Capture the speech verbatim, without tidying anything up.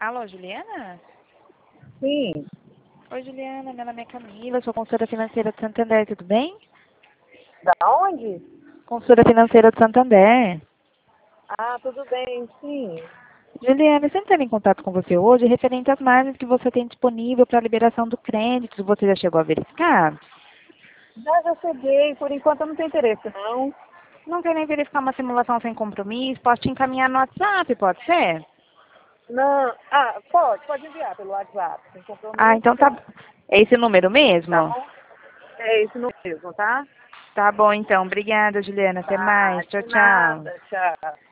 Alô, Juliana? Sim. Oi, Juliana, meu nome é Camila, sou consultora financeira de Santander, tudo bem? Da onde? Consultora financeira de Santander. Ah, tudo bem, sim. Juliana, eu entrar em contato com você hoje referente às margens que você tem disponível para a liberação do crédito. Você já chegou a verificar? Já já cheguei, por enquanto eu não tenho interesse, não. Não quer nem verificar uma simulação sem compromisso? Posso te encaminhar no WhatsApp, pode ser? Não. Ah, pode, pode enviar pelo WhatsApp, sem Ah, compromisso. então tá. É esse número Tá mesmo? bom? É isso mesmo, tá? Tá bom, então. Obrigada, Juliana. Até Tá, mais. Tchau, de tchau. nada, tchau.